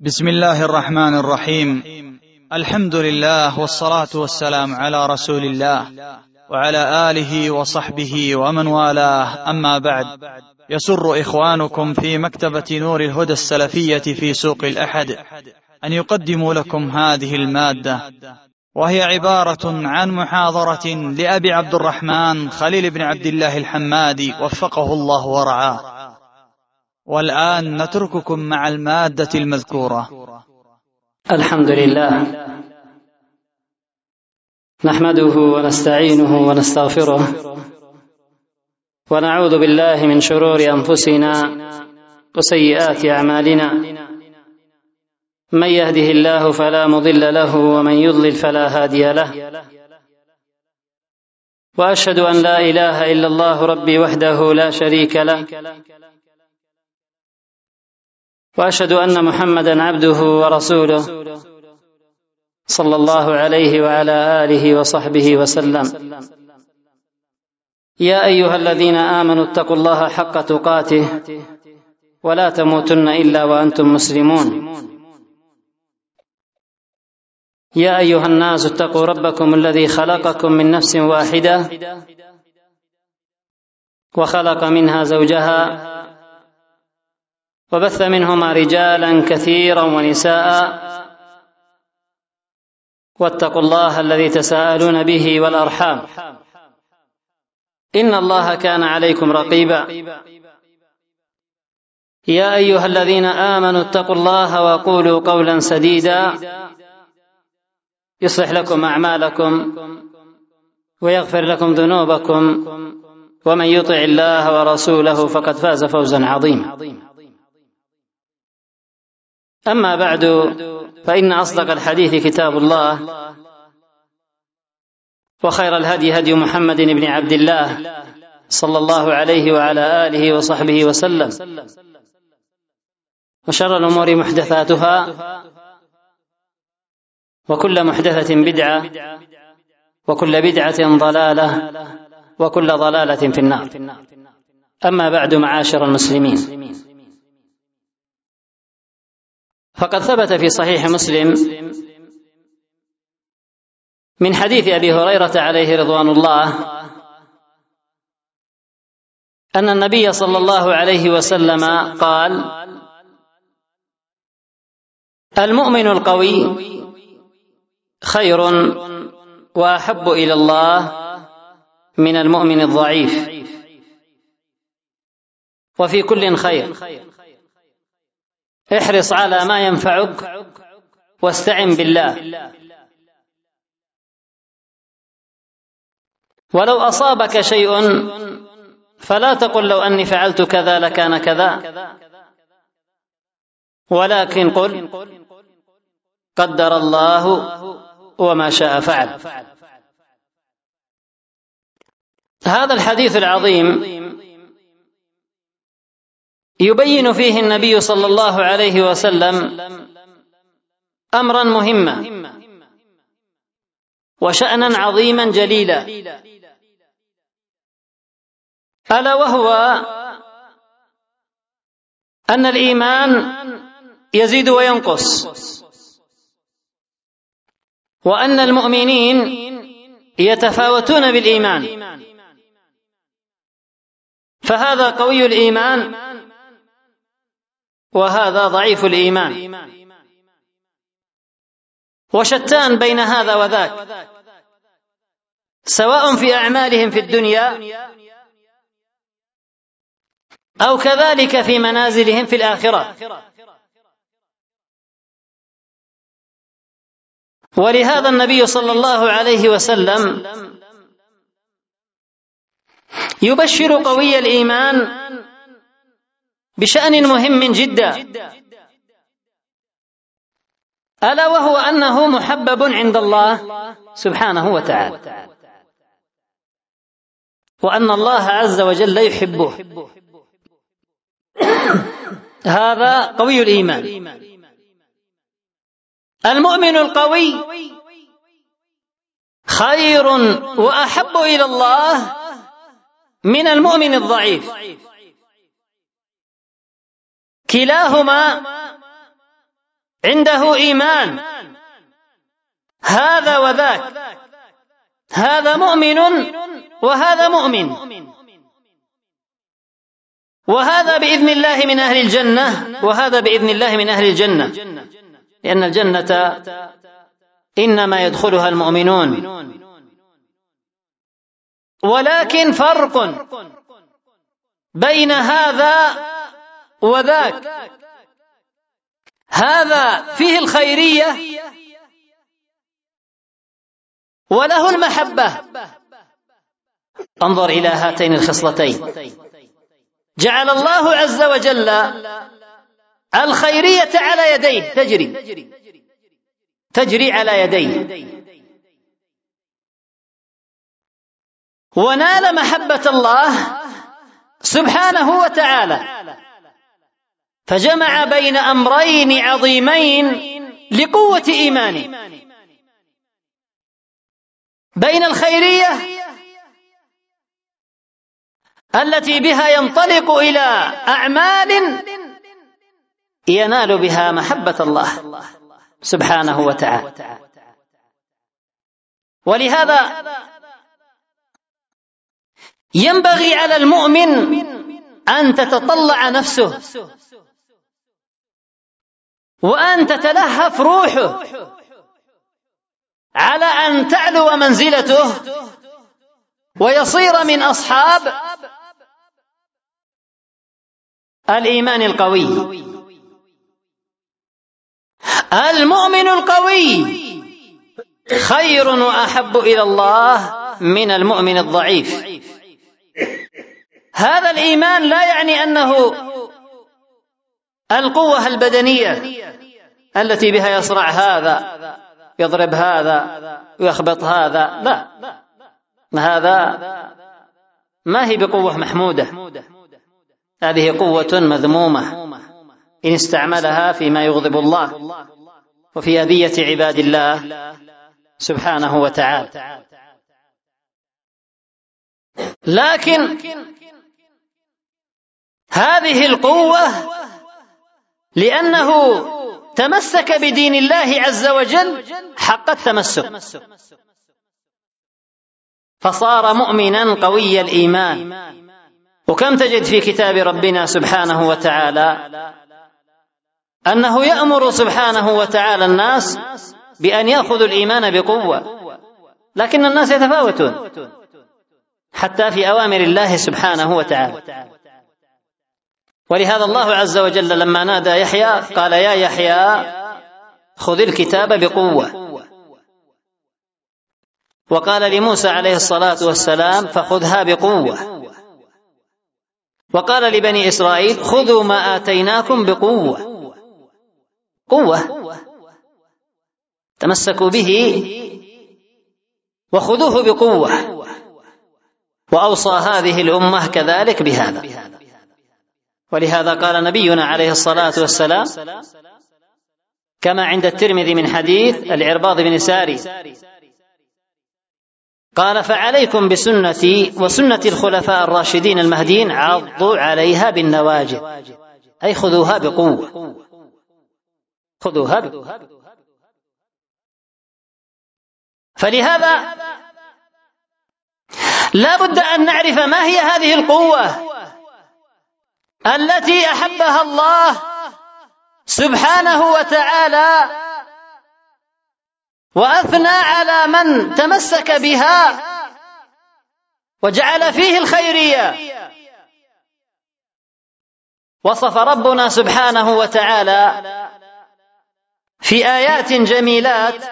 بسم الله الرحمن الرحيم. الحمد لله والصلاة والسلام على رسول الله وعلى آله وصحبه ومن والاه، أما بعد. يسر إخوانكم في مكتبة نور الهدى السلفية في سوق الأحد أن يقدموا لكم هذه المادة، وهي عبارة عن محاضرة لأبي عبد الرحمن خليل بن عبد الله الحمادي وفقه الله ورعاه. والآن نترككم مع المادة المذكورة. الحمد لله نحمده ونستعينه ونستغفره، ونعوذ بالله من شرور أنفسنا وسيئات أعمالنا. من يهده الله فلا مضل له، ومن يضلل فلا هادي له. وأشهد أن لا إله إلا الله ربي وحده لا شريك له، وأشهد أن محمدا عبده ورسوله صلى الله عليه وعلى آله وصحبه وسلم. يا أيها الذين آمنوا اتقوا الله حق تقاته ولا تموتن إلا وأنتم مسلمون. يا أيها الناس اتقوا ربكم الذي خلقكم من نفس واحدة وخلق منها زوجها وبث منهما رجالا كثيرا ونساء، واتقوا الله الذي تساءلون به والأرحام، إن الله كان عليكم رقيبا. يا أيها الذين آمنوا اتقوا الله وقولوا قولا سديدا يصلح لكم أعمالكم ويغفر لكم ذنوبكم، ومن يطع الله ورسوله فقد فاز فوزا عظيما. أما بعد، فإن أصدق الحديث كتاب الله، وخير الهدي هدي محمد بن عبد الله صلى الله عليه وعلى آله وصحبه وسلم، وشر الأمور محدثاتها، وكل محدثة بدعة، وكل بدعة ضلالة، وكل ضلالة في النار. أما بعد، معاشر المسلمين، فقد ثبت في صحيح مسلم من حديث أبي هريرة عليه رضوان الله أن النبي صلى الله عليه وسلم قال: المؤمن القوي خير وأحب إلى الله من المؤمن الضعيف، وفي كل خير، احرص على ما ينفعك واستعن بالله، ولو أصابك شيء فلا تقل لو أني فعلت كذا لكان كذا، ولكن قل قدر الله وما شاء فعل. هذا الحديث العظيم يبين فيه النبي صلى الله عليه وسلم أمرا مهما وشأنا عظيما جليلا، ألا وهو أن الإيمان يزيد وينقص، وأن المؤمنين يتفاوتون بالإيمان، فهذا قوي الإيمان وهذا ضعيف الإيمان، وشتان بين هذا وذاك، سواء في أعمالهم في الدنيا أو كذلك في منازلهم في الآخرة. ولهذا النبي صلى الله عليه وسلم يبشر قوي الإيمان بشأن مهم جدا، ألا وهو أنه محبب عند الله سبحانه وتعالى، وأن الله عز وجل يحبه. هذا قوي الإيمان. المؤمن القوي خير وأحب إلى الله من المؤمن الضعيف، كلاهما عنده إيمان، هذا وذاك، هذا مؤمن وهذا مؤمن، وهذا بإذن الله من أهل الجنة وهذا بإذن الله من أهل الجنة، لأن الجنة إنما يدخلها المؤمنون. ولكن فرق بين هذا وذاك، هذا فيه الخيرية وله المحبة. انظر إلى هاتين الخصلتين، جعل الله عز وجل الخيرية على يديه، تجري على يديه، ونال محبة الله سبحانه وتعالى، فجمع بين أمرين عظيمين لقوة إيمانه، بين الخيرية التي بها ينطلق إلى أعمال ينال بها محبة الله سبحانه وتعالى. ولهذا ينبغي على المؤمن أن تتطلع نفسه وأن تتلهف روحه على أن تعلو منزلته ويصير من أصحاب الإيمان القوي. المؤمن القوي خير وأحب إلى الله من المؤمن الضعيف. هذا الإيمان لا يعني أنه القوة البدنية التي بها يصرع هذا، يضرب هذا، ويخبط هذا، لا، هذا ما هي بقوة محمودة، هذه قوة مذمومة إن استعملها فيما يغضب الله وفي أذية عباد الله سبحانه وتعالى. لكن هذه القوة لأنه تمسك بدين الله عز وجل حق التمسك، فصار مؤمنا قوي الإيمان. وكم تجد في كتاب ربنا سبحانه وتعالى أنه يأمر سبحانه وتعالى الناس بأن يأخذوا الإيمان بقوة، لكن الناس يتفاوتون حتى في أوامر الله سبحانه وتعالى. ولهذا الله عز وجل لما نادى يحيى قال: يا يحيى خذ الكتاب بقوة. وقال لموسى عليه الصلاة والسلام: فخذها بقوة. وقال لبني إسرائيل: خذوا ما آتيناكم بقوة. قوة تمسكوا به وخذوه بقوة. وأوصى هذه الأمة كذلك بهذا. ولهذا قال نبينا عليه الصلاة والسلام كما عند الترمذي من حديث العرباض بن ساري قال: فعليكم بسنتي وسنة الخلفاء الراشدين المهديين عضوا عليها بالنواجذ، أي خذوها بقوة، خذوها بقوة. فلهذا لا بد أن نعرف ما هي هذه القوة التي أحبها الله سبحانه وتعالى وأثنى على من تمسك بها وجعل فيه الخيرية. وصف ربنا سبحانه وتعالى في آيات جميلات،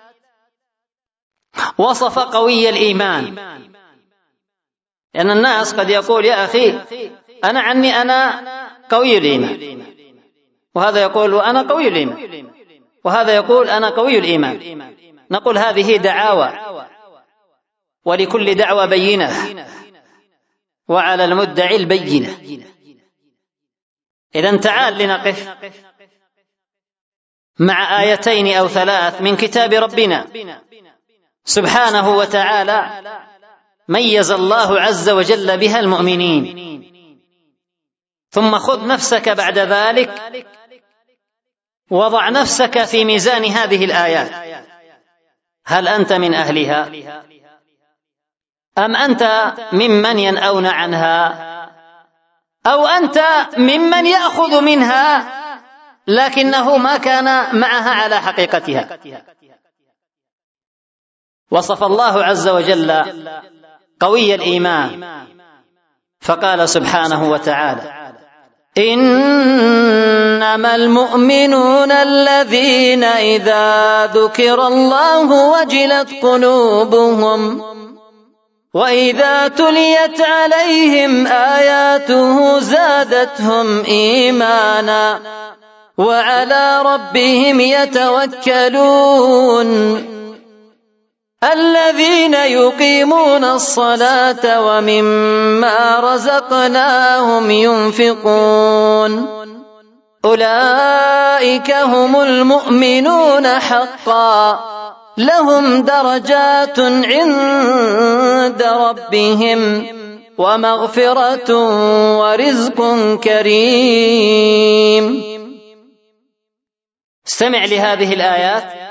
وصف قوي الإيمان. لأن الناس قد يقول: يا أخي أنا عني أنا قوي الإيمان، وهذا يقول أنا قوي الإيمان، وهذا يقول أنا قوي الإيمان. نقول هذه دعاوى، ولكل دعوى بينة، وعلى المدعي البينة. إذن تعال لنقف مع آيتين أو ثلاث من كتاب ربنا سبحانه وتعالى ميز الله عز وجل بها المؤمنين. ثم خذ نفسك بعد ذلك وضع نفسك في ميزان هذه الآيات، هل أنت من أهلها أم أنت ممن ينأون عنها، أو أنت ممن يأخذ منها لكنه ما كان معها على حقيقتها. وصف الله عز وجل قوي الإيمان فقال سبحانه وتعالى: إنما المؤمنون الذين إذا ذكر الله وجلت قلوبهم وإذا تليت عليهم آياته زادتهم إيمانا وعلى ربهم يتوكلون الذين يقيمون الصلاة ومما رزقناهم ينفقون أولئك هم المؤمنون حقا لهم درجات عند ربهم ومغفرة ورزق كريم. استمع لهذه الآيات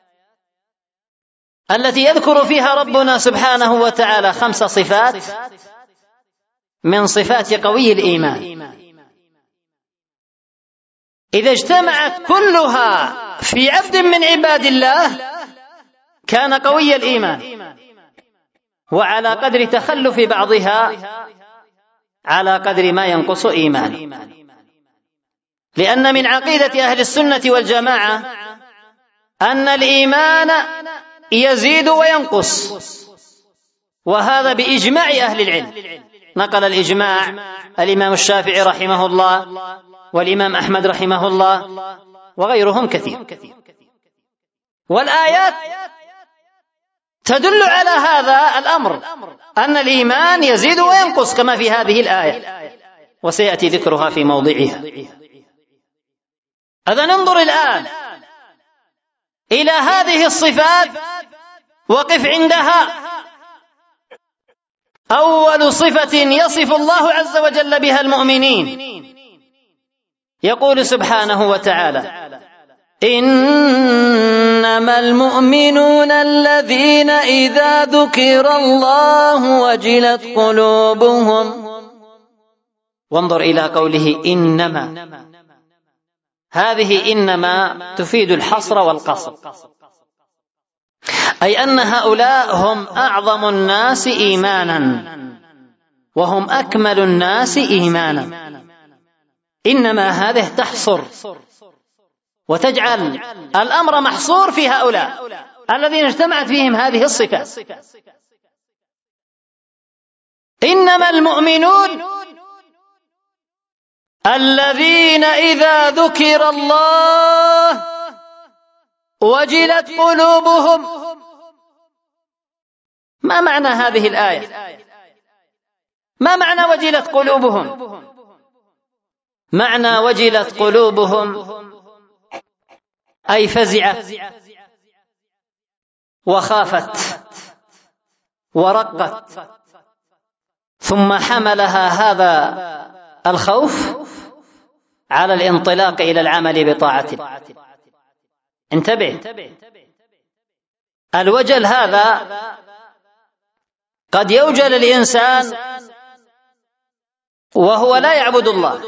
التي يذكر فيها ربنا سبحانه وتعالى 5 صفات من صفات قوي الإيمان، إذا اجتمعت كلها في عبد من عباد الله كان قوي الإيمان، وعلى قدر تخلف بعضها على قدر ما ينقص إيمان. لأن من عقيدة أهل السنة والجماعة أن الإيمان يزيد وينقص، وهذا بإجماع أهل العلم. نقل الإجماع الإمام الشافعي رحمه الله والإمام أحمد رحمه الله وغيرهم كثير، والآيات تدل على هذا الأمر، أن الإيمان يزيد وينقص كما في هذه الآية، وسيأتي ذكرها في موضعها. إذن انظر الآن إلى هذه الصفات وقف عندها. أول صفة يصف الله عز وجل بها المؤمنين، يقول سبحانه وتعالى: إنما المؤمنون الذين إذا ذكر الله وجلت قلوبهم. وانظر إلى قوله إنما، هذه إنما تفيد الحصر والقصر، أي أن هؤلاء هم أعظم الناس إيمانا وهم أكمل الناس إيمانا. إنما هذه تحصر وتجعل الأمر محصور في هؤلاء الذين اجتمعت فيهم هذه الصفات. إنما المؤمنون الذين إذا ذكر الله وجلت قلوبهم. ما معنى هذه الآية؟ ما معنى وجلت قلوبهم؟ معنى وجلت قلوبهم أي فزعت وخافت ورقت، ثم حملها هذا الخوف على الانطلاق إلى العمل بطاعة الله. انتبه، الوجل هذا قد يوجل الإنسان وهو لا يعبد الله،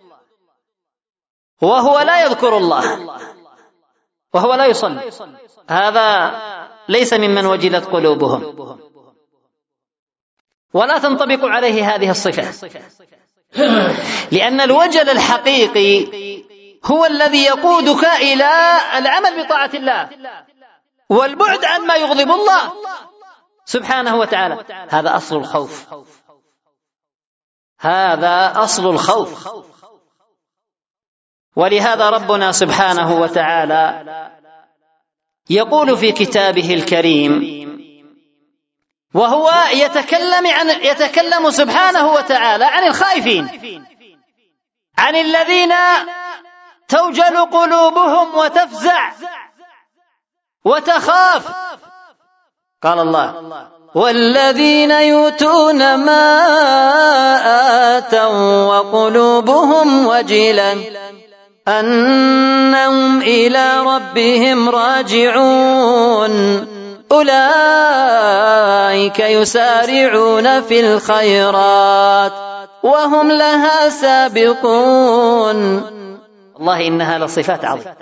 وهو لا يذكر الله، وهو لا يصلي، هذا ليس ممن وجلت قلوبهم، ولا تنطبق عليه هذه الصفة، لأن الوجل الحقيقي هو الذي يقودك إلى العمل بطاعة الله والبعد عن ما يغضب الله سبحانه وتعالى. هذا أصل الخوف، هذا أصل الخوف. ولهذا ربنا سبحانه وتعالى يقول في كتابه الكريم وهو يتكلم سبحانه وتعالى عن الخائفين، عن الذين توجل قلوبهم وتفزع وتخاف. قال الله: والذين يؤتون ما آتوا وقلوبهم وجلة أنهم إلى ربهم راجعون أولئك يسارعون في الخيرات وهم لها سابقون. والله إنها لصفات عظيمة.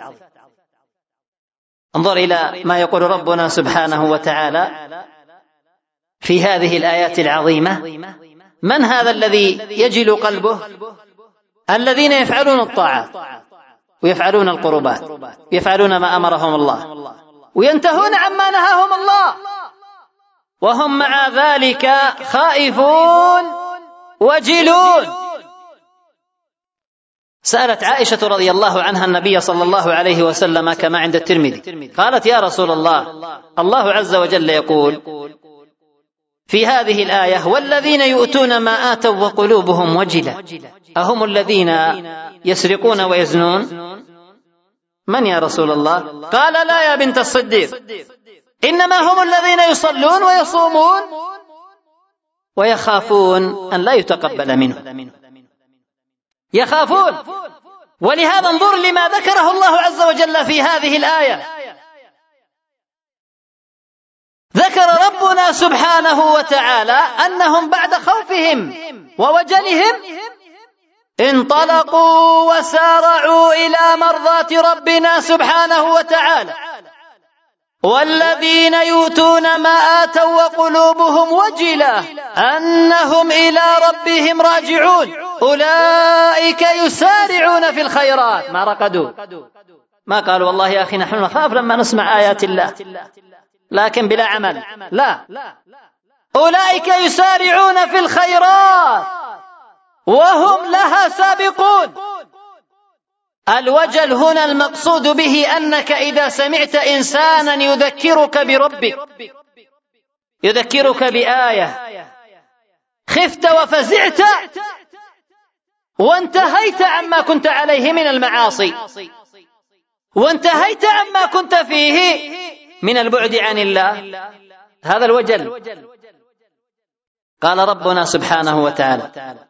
انظر إلى ما يقول ربنا سبحانه وتعالى في هذه الآيات العظيمة. من هذا الذي يجل قلبه؟ الذين يفعلون الطاعات ويفعلون القربات، يفعلون ما أمرهم الله وينتهون عما نهاهم الله، وهم مع ذلك خائفون وجلون. سألت عائشة رضي الله عنها النبي صلى الله عليه وسلم كما عند الترمذي، قالت: يا رسول الله، الله عز وجل يقول في هذه الآية: والذين يؤتون ما آتوا وقلوبهم وجلة، أهم الذين يسرقون ويزنون؟ من يا رسول الله؟ قال: لا يا بنت الصديق، إنما هم الذين يصلون ويصومون ويخافون أن لا يتقبل منهم، يخافون. ولهذا انظر لما ذكره الله عز وجل في هذه الآية. ذكر ربنا سبحانه وتعالى أنهم بعد خوفهم ووجلهم انطلقوا وسارعوا إلى مرضاة ربنا سبحانه وتعالى. والذين يؤتون ما آتوا وقلوبهم وجلة أنهم إلى ربهم راجعون أولئك يسارعون في الخيرات. ما رقدوا، ما قالوا والله يا أخي نحن نخاف لما نسمع آيات الله لكن بلا عمل، لا، أولئك يسارعون في الخيرات وهم لها سابقون. الوجل هنا المقصود به أنك إذا سمعت إنسانا يذكرك بربك، يذكرك بآية، خفت وفزعت وانتهيت عما كنت عليه من المعاصي، وانتهيت عما كنت فيه من البعد عن الله، هذا الوجل. قال ربنا سبحانه وتعالى: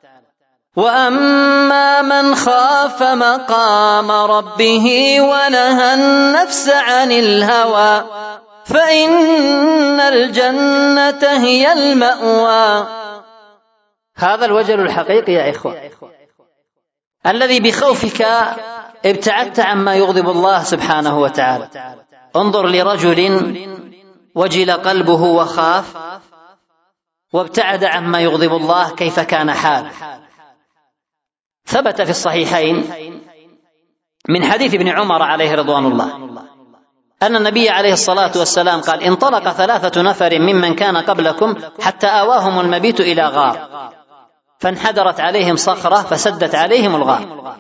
وأما من خاف مقام ربه ونهى النفس عن الهوى فإن الجنة هي المأوى. هذا الوجل الحقيقي يا إخوة، الذي بخوفك ابتعدت عما يغضب الله سبحانه وتعالى. انظر لرجل وجل قلبه وخاف وابتعد عما يغضب الله، كيف كان حاله. ثبت في الصحيحين من حديث ابن عمر عليه رضوان الله أن النبي عليه الصلاة والسلام قال: انطلق 3 نفر ممن كان قبلكم حتى آواهم المبيت إلى غار فانحدرت عليهم صخرة فسدت عليهم الغار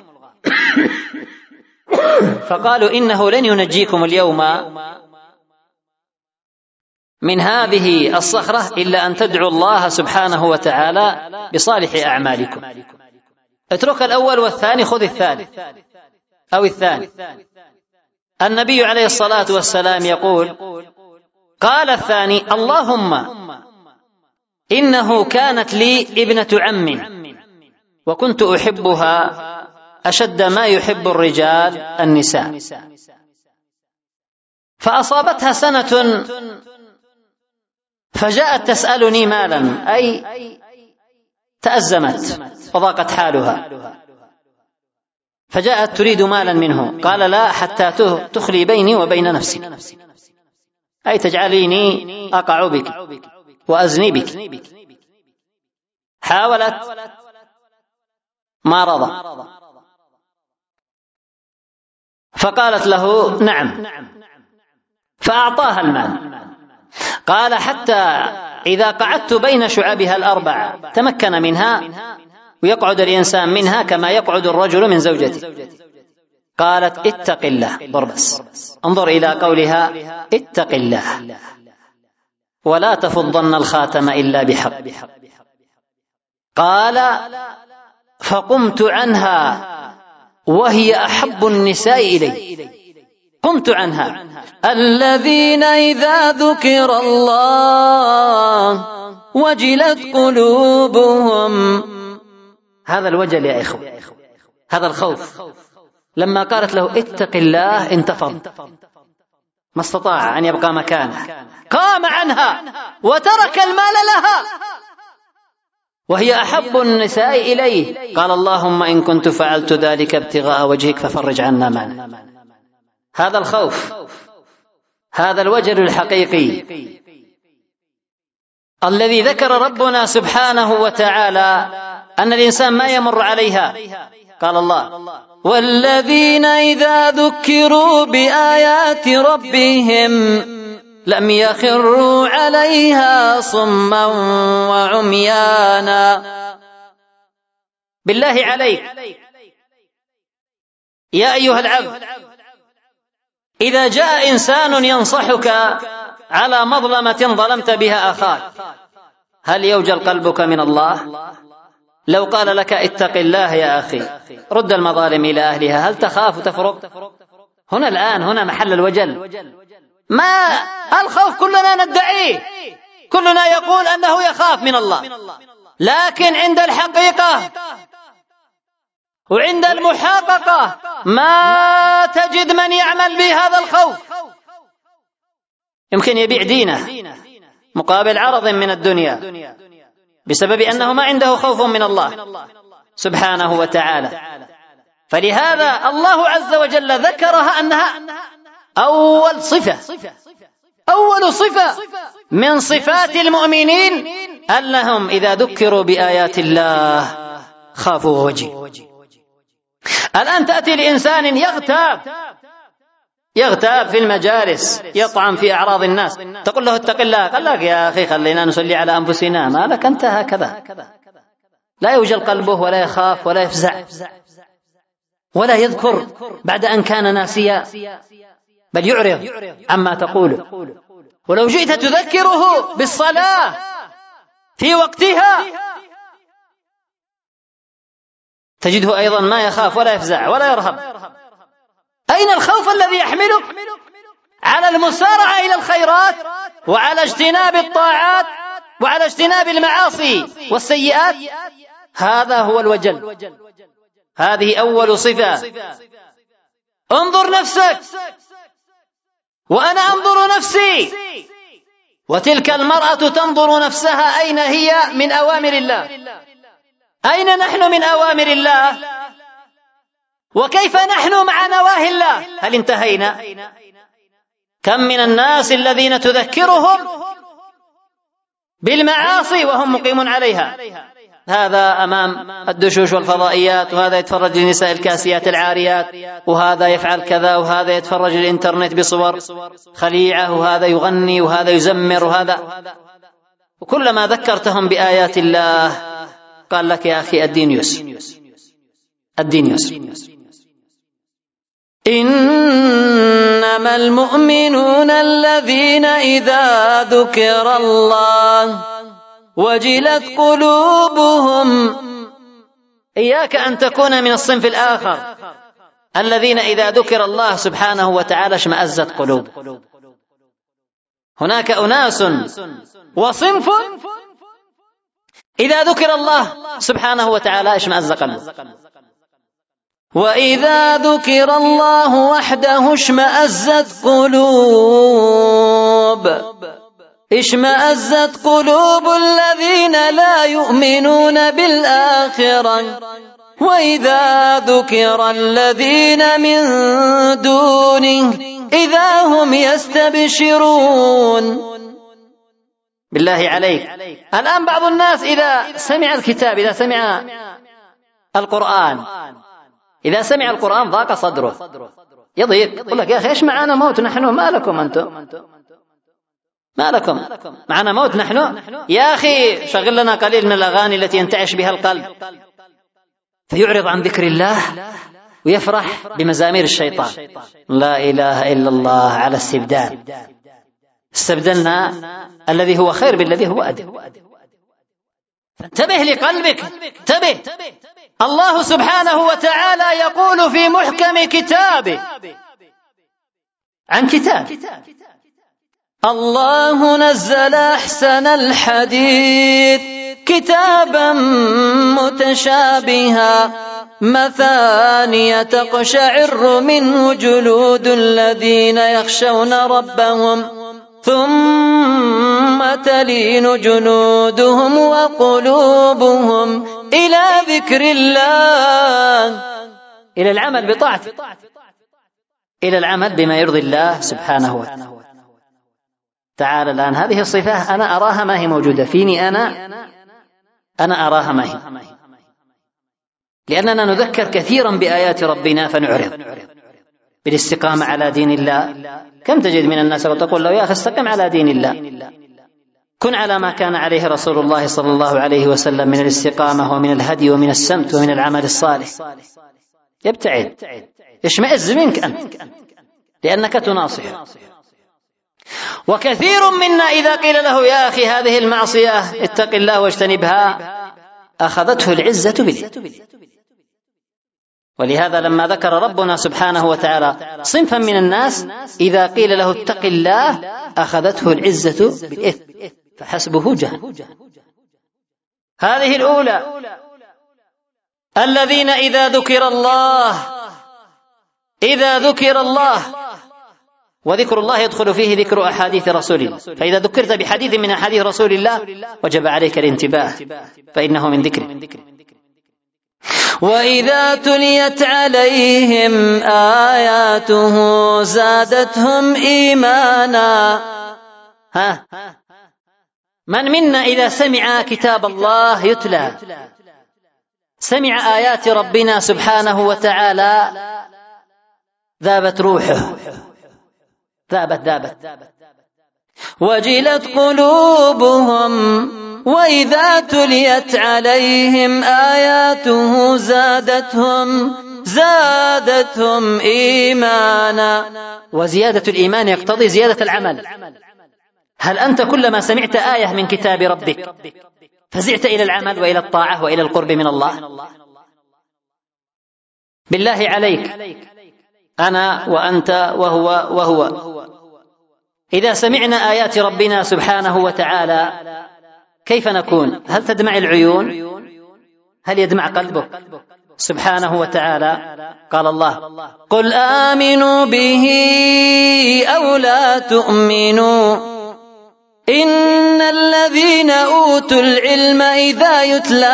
فقالوا: إنه لن ينجيكم اليوم من هذه الصخرة إلا أن تدعوا الله سبحانه وتعالى بصالح أعمالكم. اترك الأول والثاني، خذ الثالث أو الثاني. النبي عليه الصلاة والسلام يقول: قال الثاني: اللهم إنه كانت لي ابنة عم وكنت أحبها أشد ما يحب الرجال النساء، فأصابتها سنة فجاءت تسألني مالا، أي تأزمت وضاقت حالها، فجاءت تريد مالا منه. قال: لا، حتى تخلي بيني وبين نفسك، أي تجعليني أقع بك وأزني بك. حاولت ما رضى، فقالت له: نعم، فأعطاها المال. قال: حتى إذا قعدت بين شعبها الأربعة تمكن منها، ويقعد الإنسان منها كما يقعد الرجل من زوجته. قالت: اتق الله. بس انظر إلى قولها: اتق الله ولا تفضن الخاتم إلا بحق. قال: فقمت عنها وهي أحب النساء إلي. قمت عنها. الذين إذا ذكر الله وجلت قلوبهم. هذا الوجل يا إخوة، هذا الخوف. لما قالت له اتق الله انتفض، ما استطاع أن يبقى مكانه، قام عنها وترك المال لها وهي أحب النساء إليه. قال اللهم إن كنت فعلت ذلك ابتغاء وجهك ففرج عنا مال. هذا الخوف، هذا الوجل الحقيقي الذي ذكر ربنا سبحانه وتعالى أن الإنسان ما يمر عليها. قال الله والذين إذا ذكروا بآيات ربهم لم يخروا عليها صما وعميانا. بالله عليك يا أيها العبد، إذا جاء إنسان ينصحك على مظلمة ظلمت بها أخاك، هل يوجل قلبك من الله؟ لو قال لك اتق الله يا أخي رد المظالم إلى أهلها، هل تخاف تفرق؟ هنا الآن هنا محل الوجل. ما الخوف كلنا ندعيه، كلنا يقول أنه يخاف من الله، لكن عند الحقيقة وعند المحققة ما تجد من يعمل بهذا الخوف. يمكن يبيع دينه مقابل عرض من الدنيا بسبب أنه ما عنده خوف من الله سبحانه وتعالى. فلهذا الله عز وجل ذكرها أنها أول صفة من صفات المؤمنين، أنهم إذا ذكروا بآيات الله خافوا وجهه. الآن تأتي لإنسان يغتاب في المجالس، يطعن في أعراض الناس، تقول له اتق الله، قال لك يا أخي خلينا نصلي على أنفسنا، ما لك أنت هكذا. لا يوجل قلبه ولا يخاف ولا يفزع ولا يذكر بعد أن كان ناسيا، بل يعرض عما تقوله. ولو جئت تذكره بالصلاة في وقتها تجده أيضا ما يخاف ولا يفزع ولا يرهب. أين الخوف الذي يحملك على المسارعة إلى الخيرات وعلى اجتناب الطاعات وعلى اجتناب المعاصي والسيئات؟ هذا هو الوجل، هذه أول صفة. انظر نفسك وأنا أنظر نفسي، وتلك المرأة تنظر نفسها أين هي من أوامر الله، أين نحن من أوامر الله، وكيف نحن مع نواهي الله. هل انتهينا؟ كم من الناس الذين تذكرهم بالمعاصي وهم مقيمون عليها، هذا أمام الدشوش والفضائيات، وهذا يتفرج للنساء الكاسيات العاريات، وهذا يفعل كذا، وهذا يتفرج الإنترنت بصور خليعة، وهذا يغني، وهذا يزمر، وهذا. وكلما ذكرتهم بآيات الله قال لك يا أخي الدين يسر، الدين يسر. إنما المؤمنون الذين إذا ذكر الله وجلت قلوبهم. إياك أن تكون من الصنف الآخر الذين إذا ذكر الله سبحانه وتعالى اشمأزت قلوب. هناك أناس وصنف إذا ذكر الله سبحانه وتعالى اشمأز قلبه، وإذا ذكر الله وحده اشمأزت قلوب الذين لا يؤمنون بالآخرة، وإذا ذكر الذين من دونه إذا هم يستبشرون. بالله عليك، الآن بعض الناس إذا سمع الكتاب، إذا سمع القرآن، إذا سمع القرآن ضاق صدره، يضيق، يقول لك يا أخي إيش معنا موت نحن، ما لكم أنتم، ما لكم معنا موت نحن؟ يا أخي شغل لنا قليل من الأغاني التي ينتعش بها القلب، فيعرض عن ذكر الله ويفرح بمزامير الشيطان. لا إله إلا الله على استبدال، استبدلنا الذي هو خير بالذي هو أدنى. فانتبه لقلبك، انتبه. الله سبحانه وتعالى يقول في محكم كتابه عن كتاب: الله نزل أحسن الحديث كتابا متشابها مثانية تقشعر منه جلود الذين يخشون ربهم ثم تلين جلودهم وقلوبهم إلى ذكر الله، إلى العمل بطاعته، إلى العمل بما يرضي الله سبحانه وتعالى. تعالى الآن هذه الصفة أنا أراها ما هي موجودة فيني، أنا أراها ما هي، لأننا نذكر كثيرا بآيات ربنا فنعرض بالاستقامة على دين الله. كم تجد من الناس وتقول له يا أخي استقم على دين الله، كن على ما كان عليه رسول الله صلى الله عليه وسلم من الاستقامة ومن الهدي ومن السمت ومن العمل الصالح، يبتعد، اشمئز منك أنت لأنك تناصح. وكثير منا إذا قيل له يا أخي هذه المعصية اتق الله واجتنبها أخذته العزة باليد. ولهذا لما ذكر ربنا سبحانه وتعالى صنفا من الناس إذا قيل له اتق الله أخذته العزة بالإثم فحسبه جهنم. هذه الأولى الذين إذا ذكر الله وذكر الله يدخل فيه ذكر أحاديث رسول الله، فإذا ذكرت بحديث من أحاديث رسول الله وجب عليك الانتباه فإنه من ذكره. وإذا تليت عليهم آياته زادتهم إيمانا. من منا إذا سمع كتاب الله يتلى، سمع آيات ربنا سبحانه وتعالى، ذابت روحه، ذابت وجلت قلوبهم وإذا تليت عليهم آياته زادتهم إيمانا. وزيادة الإيمان يقتضي زيادة العمل. هل أنت كلما سمعت آية من كتاب ربك فزعت إلى العمل وإلى الطاعة وإلى القرب من الله؟ بالله عليك أنا وأنت وهو إذا سمعنا آيات ربنا سبحانه وتعالى كيف نكون؟ هل تدمع العيون؟ هل يدمع قلبك؟ سبحانه وتعالى قال الله قل آمنوا به أو لا تؤمنوا إن الذين أوتوا العلم إذا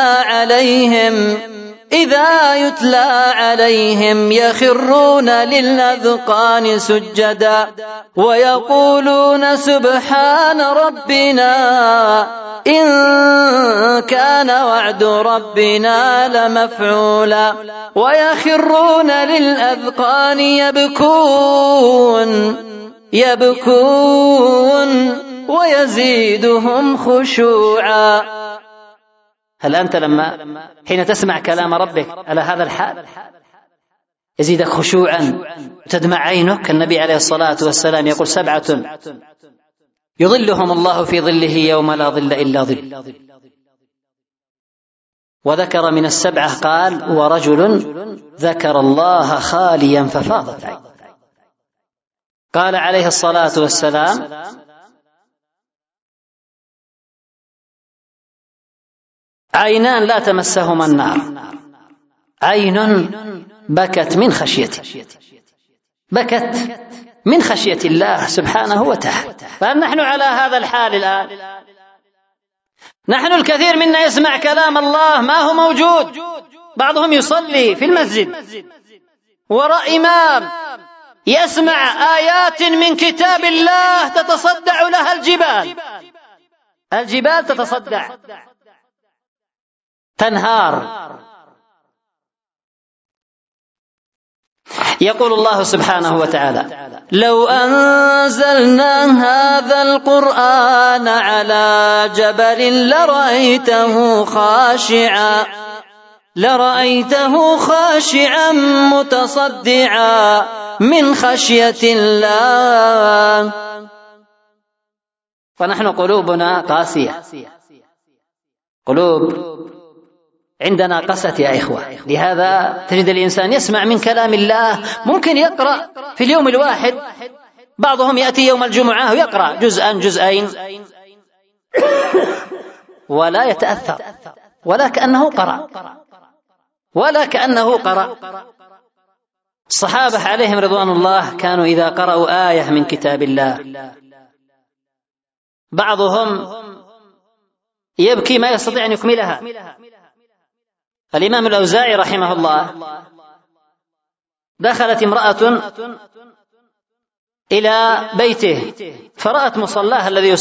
يتلى عليهم يخرون للأذقان سجدا ويقولون سبحان ربنا إن كان وعد ربنا لمفعولا ويخرون للأذقان يبكون ويزيدهم خشوعا. هل أنت حين تسمع كلام ربك على هذا الحال يزيدك خشوعا وتدمع عينك؟ النبي عليه الصلاة والسلام يقول 7 يظلهم الله في ظله يوم لا ظل إلا ظل. وذكر من 7 قال ورجل ذكر الله خاليا ففاضت عينه. قال عليه الصلاة والسلام عينان لا تمسهما النار، عين بكت من خشية الله سبحانه وتعالى. فهل نحن على هذا الحال الآن؟ نحن الكثير منا يسمع كلام الله ما هو موجود، بعضهم يصلي في المسجد وراء إمام يسمع آيات من كتاب الله تتصدع لها الجبال تتصدع تنهار. يقول الله سبحانه وتعالى لو أنزلنا هذا القرآن على جبل لرأيته خاشعا متصدعا من خشية الله. فنحن قلوبنا قاسية، قلوب عندنا قسة يا إخوة. لهذا تجد الإنسان يسمع من كلام الله، ممكن يقرأ في اليوم الواحد، بعضهم يأتي يوم الجمعة ويقرأ جزئين ولا يتأثر ولا كأنه قرأ. ولا كأنه قرأ. الصحابة عليهم رضوان الله كانوا إذا قرأوا آية من كتاب الله بعضهم يبكي ما يستطيع أن يكملها. الإمام الأوزاعي رحمه الله دخلت امرأة إلى بيته فرأت مصلاه الذي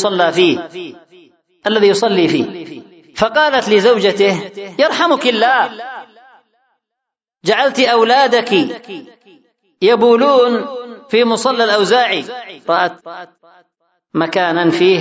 يصلي فيه فقالت لزوجته: يرحمك الله، جعلت أولادك يبولون في مصلى الأوزاعي. رأت مكانا فيه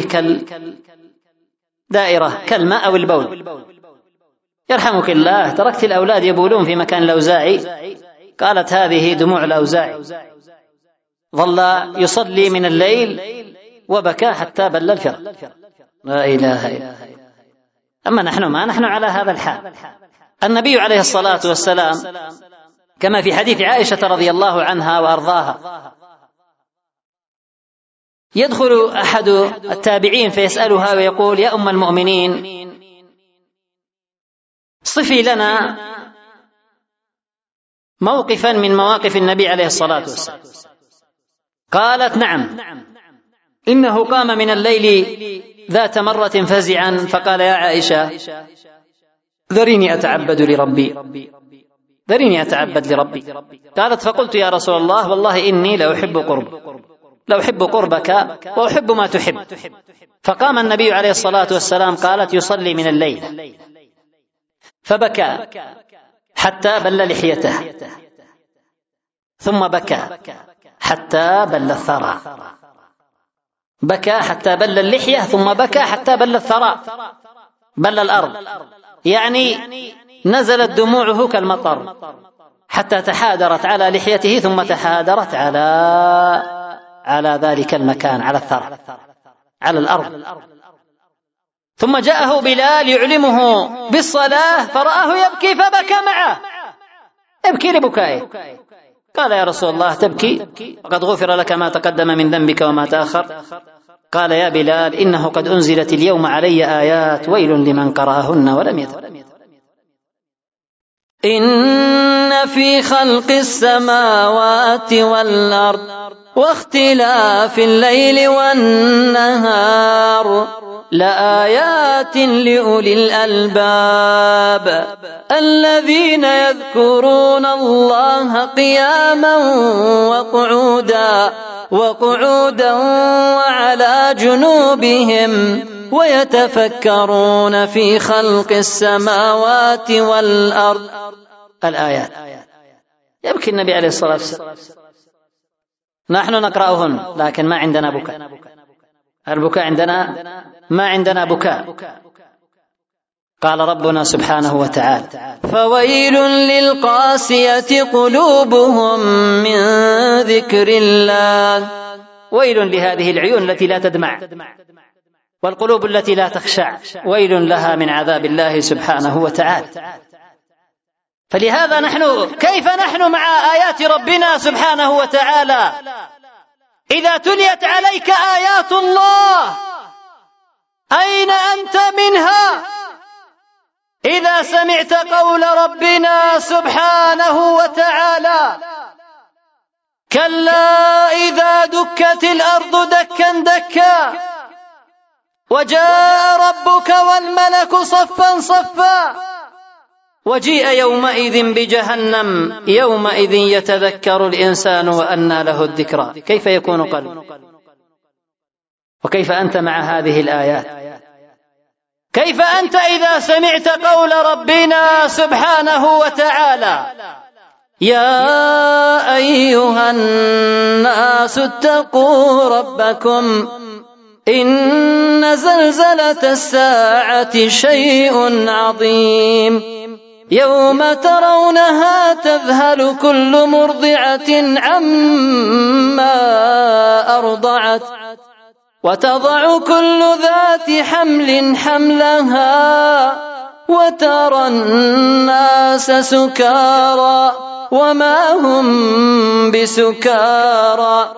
دائرة كالماء أو البول. يرحمك الله، تركت الأولاد يبولون في مكان الأوزاعي. قالت: هذه دموع الأوزاعي، ظل يصلي من الليل وبكى حتى بل الفرق. لا إله إلا الله. أما نحن ما نحن على هذا الحال. النبي عليه الصلاة والسلام كما في حديث عائشة رضي الله عنها وأرضاها يدخل أحد التابعين فيسألها ويقول: يا أم المؤمنين، صفي لنا موقفا من مواقف النبي عليه الصلاة والسلام. قالت: نعم، إنه قام من الليل ذات مرة فزعا فقال: يا عائشة، ذريني أتعبد لربي. قالت: فقلت: يا رسول الله، والله إني لأحب قربك وأحب ما تحب. فقام النبي عليه الصلاة والسلام قالت يصلي من الليل فبكى حتى بل لحيته، ثم بكى حتى بل الثرى، بكى حتى بل اللحية، ثم بكى حتى بل الثرى، بل الأرض، يعني نزلت دموعه كالمطر حتى تحادرت على لحيته ثم تحادرت على ذلك المكان، على الثرى، على الأرض. ثم جاءه بلال يعلمه بالصلاة فرآه يبكي فبكى معه، يبكي لبكائه. قال: يا رسول الله، تبكي وقد غفر لك ما تقدم من ذنبك وما تأخر. قال: يا بلال، إنه قد أنزلت اليوم علي آيات ويل لمن قرأهن ولم يتدبر. إن في خلق السماوات والأرض واختلاف الليل والنهار لآيات لأولي الألباب الذين يذكرون الله قياما وقعودا وعلى جنوبهم ويتفكرون في خلق السماوات والأرض. الآيات. يبكي النبي عليه الصلاة والسلام. نحن نقرأهن لكن ما عندنا بكاء. البكاء عندنا ما عندنا بكاء. قال ربنا سبحانه وتعالى: فويل للقاسية قلوبهم من ذكر الله. ويل لهذه العيون التي لا تدمع والقلوب التي لا تخشع، ويل لها من عذاب الله سبحانه وتعالى. فلهذا كيف نحن مع آيات ربنا سبحانه وتعالى إذا تليت عليك آيات الله أين أنت منها؟ إذا سمعت قول ربنا سبحانه وتعالى: كلا إذا دكت الأرض دكا دكا وجاء ربك والملك صفا صفا وجيء يومئذ بجهنم يومئذ يتذكر الإنسان وأنى له الذكرى. كيف يكون قلبه؟ وكيف أنت مع هذه الآيات؟ كيف أنت إذا سمعت قول ربنا سبحانه وتعالى: يا أيها الناس اتقوا ربكم إن زلزلة الساعة شيء عظيم يوم ترونها تذهل كل مرضعة عما أرضعت وتضع كل ذات حمل حملها وترى الناس سكارى وما هم بسكارى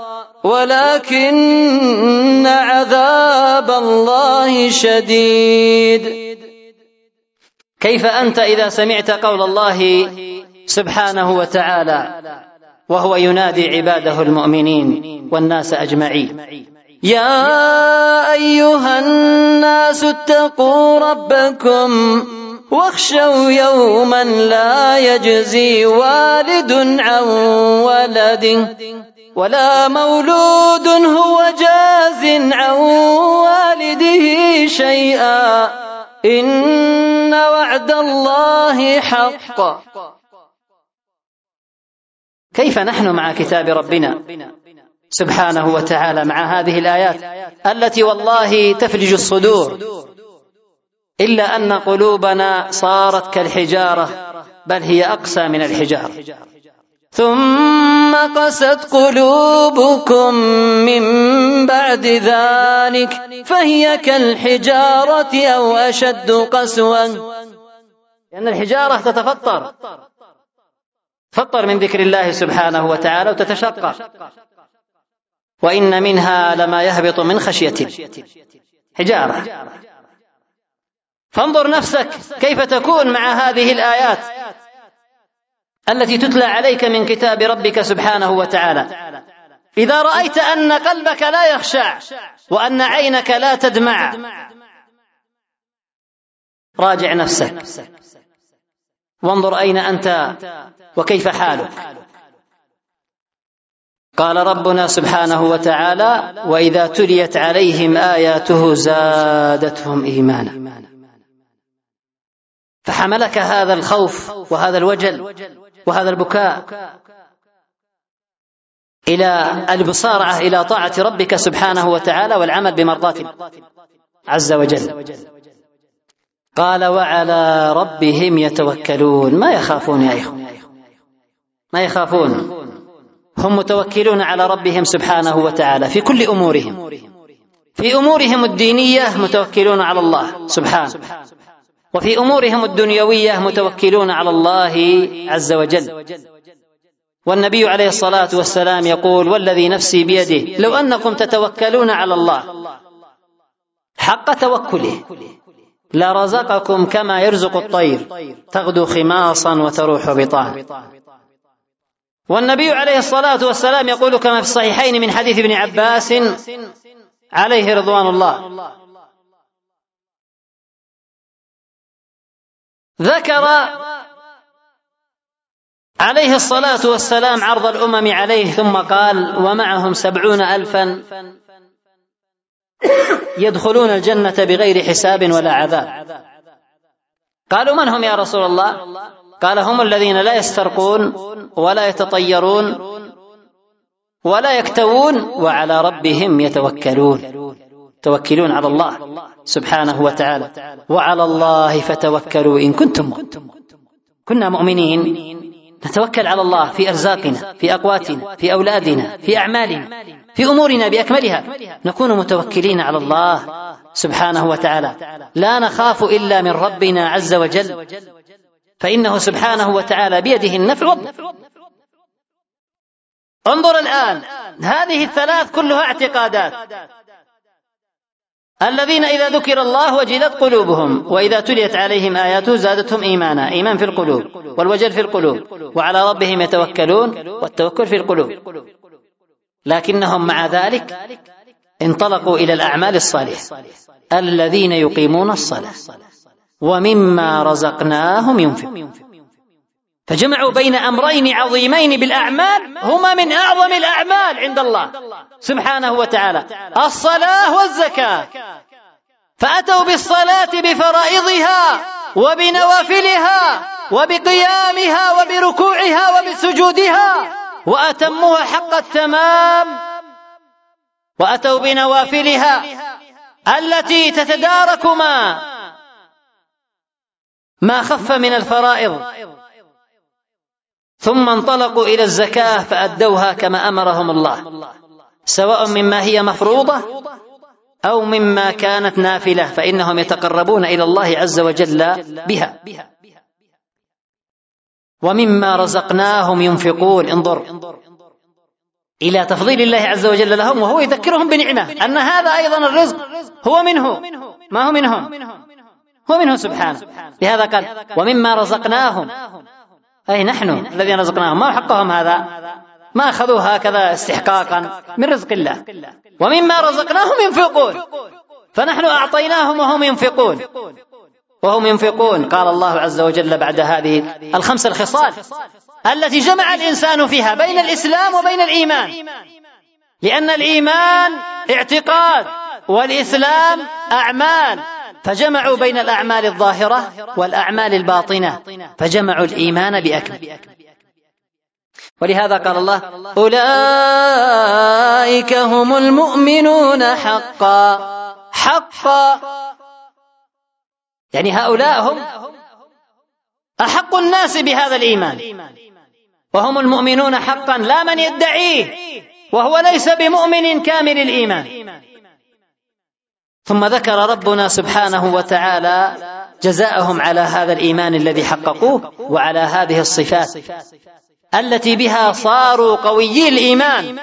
ولكن عذاب الله شديد. كيف أنت إذا سمعت قول الله سبحانه وتعالى وهو ينادي عباده المؤمنين والناس أجمعين: يا أيها الناس اتقوا ربكم واخشوا يوما لا يجزي والد عن ولده ولا مولود هو جاز عن والده شيئا إن وعد الله حق. كيف نحن مع كتاب ربنا سبحانه وتعالى مع هذه الآيات التي والله تفلج الصدور، إلا أن قلوبنا صارت كالحجارة، بل هي أقسى من الحجارة. ثم قست قلوبكم من بعد ذلك فهي كالحجارة أو أشد قسوة، لأن الحجارة تتفطر من ذكر الله سبحانه وتعالى وتتشقق، وإن منها لما يهبط من خشيته، حجارة. فانظر نفسك كيف تكون مع هذه الآيات التي تتلى عليك من كتاب ربك سبحانه وتعالى. إذا رأيت أن قلبك لا يخشع وأن عينك لا تدمع، راجع نفسك وانظر أين أنت وكيف حالك. قال ربنا سبحانه وتعالى: وإذا تليت عليهم آياته زادتهم إيمانا. فحملك هذا الخوف وهذا الوجل وهذا البكاء إلى المصارعة إلى طاعة ربك سبحانه وتعالى والعمل بمرضاته عز وجل. قال: وعلى ربهم يتوكلون. ما يخافون يا إخوة، ما يخافون، هم متوكلون على ربهم سبحانه وتعالى في كل أمورهم. في أمورهم الدينية متوكلون على الله سبحانه، وفي أمورهم الدنيوية متوكلون على الله عز وجل. والنبي عليه الصلاة والسلام يقول: والذي نفسي بيده لو أنكم تتوكلون على الله حق توكله لرزقكم كما يرزق الطير تغدو خماصا وتروح بطانا. والنبي عليه الصلاة والسلام يقول كما في الصحيحين من حديث ابن عباس عليه رضوان الله: ذكر عليه الصلاة والسلام عرض الأمم عليه ثم قال: ومعهم 70,000 يدخلون الجنة بغير حساب ولا عذاب. قالوا: من هم يا رسول الله؟ قال: هم الذين لا يسترقون ولا يتطيرون ولا يكتوون وعلى ربهم يتوكلون على الله سبحانه وتعالى. وعلى الله فتوكلوا إن كنا مؤمنين. نتوكل على الله في أرزاقنا، في أقواتنا، في أولادنا، في أعمالنا، في أمورنا بأكملها، نكون متوكلين على الله سبحانه وتعالى. لا نخاف إلا من ربنا عز وجل، فإنه سبحانه وتعالى بيده النفع والضر. انظر الآن، هذه الثلاث كلها اعتقادات. الذين إذا ذكر الله وجلت قلوبهم وإذا تليت عليهم آياته زادتهم إيمانا، إيمان في القلوب والوجل في القلوب، وعلى ربهم يتوكلون والتوكل في القلوب. لكنهم مع ذلك انطلقوا إلى الأعمال الصالحة، الذين يقيمون الصلاة ومما رزقناهم ينفقون. فجمعوا بين أمرين عظيمين بالأعمال هما من أعظم الأعمال عند الله سبحانه وتعالى، الصلاة والزكاة. فأتوا بالصلاة بفرائضها وبنوافلها وبقيامها وبركوعها وبسجودها، وأتموها حق التمام. وأتوا بنوافلها التي تتدارك ما خف من الفرائض، ثم انطلقوا إلى الزكاة فأدوها كما أمرهم الله، سواء مما هي مفروضة أو مما كانت نافلة، فإنهم يتقربون إلى الله عز وجل بها. ومما رزقناهم ينفقون. انظر إلى تفضيل الله عز وجل لهم، وهو يذكرهم بنعمة أن هذا أيضا الرزق هو منه، ما هو منهم. هو منه سبحانه. لهذا قال ومما رزقناهم، أي نحن الذين رزقناهم، ما حقهم هذا، ما أخذوه هكذا استحقاقا، من رزق الله. ومما رزقناهم ينفقون، فنحن أعطيناهم وهم ينفقون قال الله عز وجل بعد هذه الخمس الخصال التي جمع الإنسان فيها بين الإسلام وبين الإيمان، لأن الإيمان اعتقاد والإسلام أعمال، فجمعوا بين الأعمال الظاهرة والأعمال الباطنة، فجمعوا الإيمان بأكمله. ولهذا قال الله أولئك هم المؤمنون حقا، يعني هؤلاء هم أحق الناس بهذا الإيمان، وهم المؤمنون حقا، لا من يدعيه وهو ليس بمؤمن كامل الإيمان. ثم ذكر ربنا سبحانه وتعالى جزاءهم على هذا الإيمان الذي حققوه، وعلى هذه الصفات التي بها صاروا قويي الإيمان.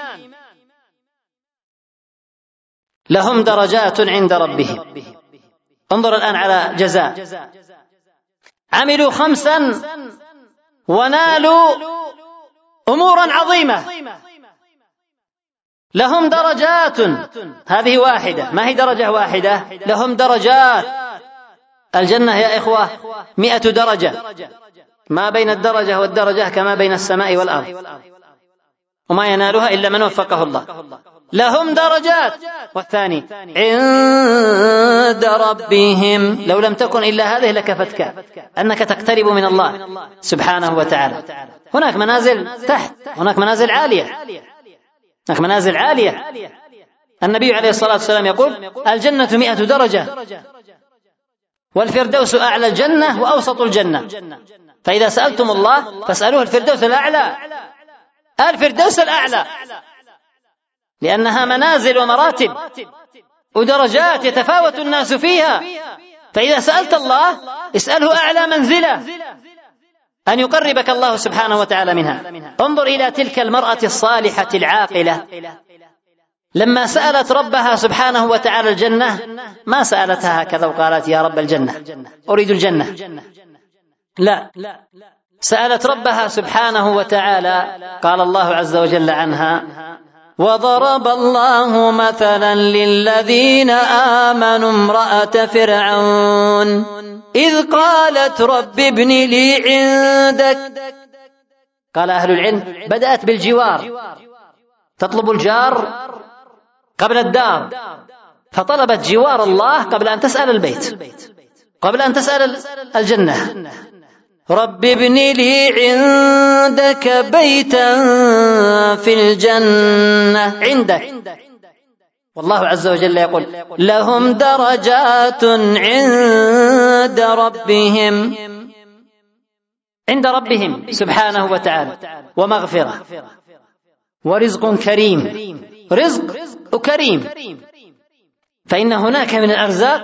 لهم درجات عند ربهم. انظر الآن على جزاء، عملوا 5 ونالوا أمورا عظيمة. لهم درجات، هذه واحدة، ما هي درجة واحدة، لهم درجات. الجنة يا إخوة 100 درجة، ما بين الدرجة والدرجة كما بين السماء والأرض، وما ينالها إلا من وفقه الله. لهم درجات. والثاني عند ربهم، لو لم تكن إلا هذه لكفتك أنك تقترب من الله سبحانه وتعالى. هناك منازل تحت، هناك منازل عالية، هناك منازل عالية. النبي عليه الصلاة والسلام يقول الجنة 100 درجة، والفردوس أعلى الجنة وأوسط الجنة، فإذا سألتم الله فاسألوه الفردوس الأعلى، الفردوس الأعلى، لأنها منازل ومراتب ودرجات يتفاوت الناس فيها. فإذا سألت الله اسأله أعلى منزلة، أن يقربك الله سبحانه وتعالى منها. انظر إلى تلك المرأة الصالحة العاقلة، لما سألت ربها سبحانه وتعالى الجنة ما سألتها هكذا وقالت يا رب الجنة أريد الجنة، لا، سألت ربها سبحانه وتعالى. قال الله عز وجل عنها وضرب الله مثلا للذين آمنوا امرأة فرعون إذ قالت رب ابن لي عندك. قال أهل العلم بدأت بالجوار، تطلب الجار قبل الدار، فطلبت جوار الله قبل أن تسأل البيت، قبل أن تسأل الجنة. رب ابن لي عندك بيتا في الجنة، عندك. والله عز وجل يقول لهم درجات عند ربهم، عند ربهم سبحانه وتعالى، ومغفرة ورزق كريم، رزق كريم. فإن هناك من الأرزاق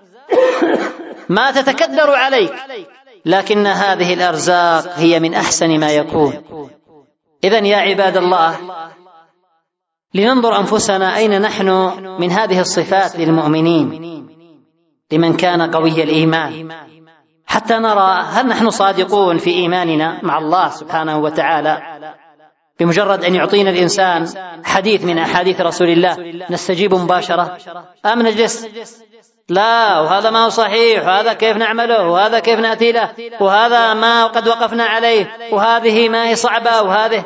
ما تتكدر عليك، لكن هذه الأرزاق هي من أحسن ما يكون. إذن يا عباد الله لننظر أنفسنا أين نحن من هذه الصفات للمؤمنين، لمن كان قوي الإيمان، حتى نرى هل نحن صادقون في إيماننا مع الله سبحانه وتعالى. بمجرد أن يعطينا الإنسان حديث من أحاديث رسول الله نستجيب مباشرة، أم نجلس لا وهذا ما هو صحيح، وهذا كيف نعمله، وهذا كيف نأتي له، وهذا ما قد وقفنا عليه، وهذه ما هي صعبة، وهذه.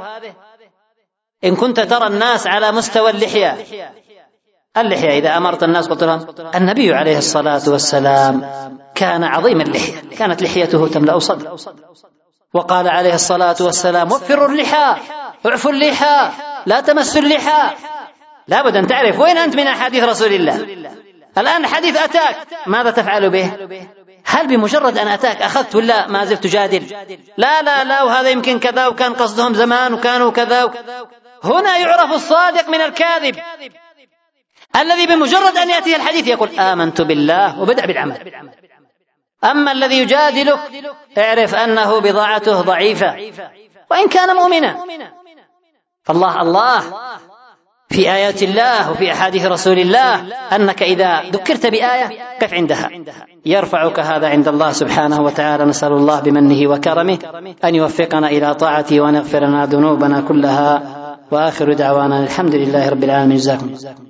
إن كنت ترى الناس على مستوى اللحية إذا أمرت الناس قلت لهم النبي عليه الصلاة والسلام كان عظيم اللحية، كانت لحيته تملأ صدره، وقال عليه الصلاة والسلام وفروا اللحى، اعفوا اللحى، لا تمسوا اللحى. لابد أن تعرف وين أنت من أحاديث رسول الله. الآن حديث أتاك ماذا تفعل به؟ هل بمجرد أن أتاك أخذت ولا ما زلت تجادل؟ لا وهذا يمكن كذا، وكان قصدهم زمان وكانوا كذا. هنا يعرف الصادق من الكاذب، الذي بمجرد أن يأتي الحديث يقول آمنت بالله وبدأ بالعمل. أما الذي يجادلك اعرف أنه بضاعته ضعيفة وإن كان مؤمنا. الله في آيات الله وفي أحاديث رسول الله أنك إذا ذكرت بآية قف عندها، يرفعك هذا عند الله سبحانه وتعالى. نسأل الله بمنه وكرمه أن يوفقنا إلى طاعته وأن يغفر لنا ذنوبنا كلها، وآخر دعوانا الحمد لله رب العالمين. جزاكم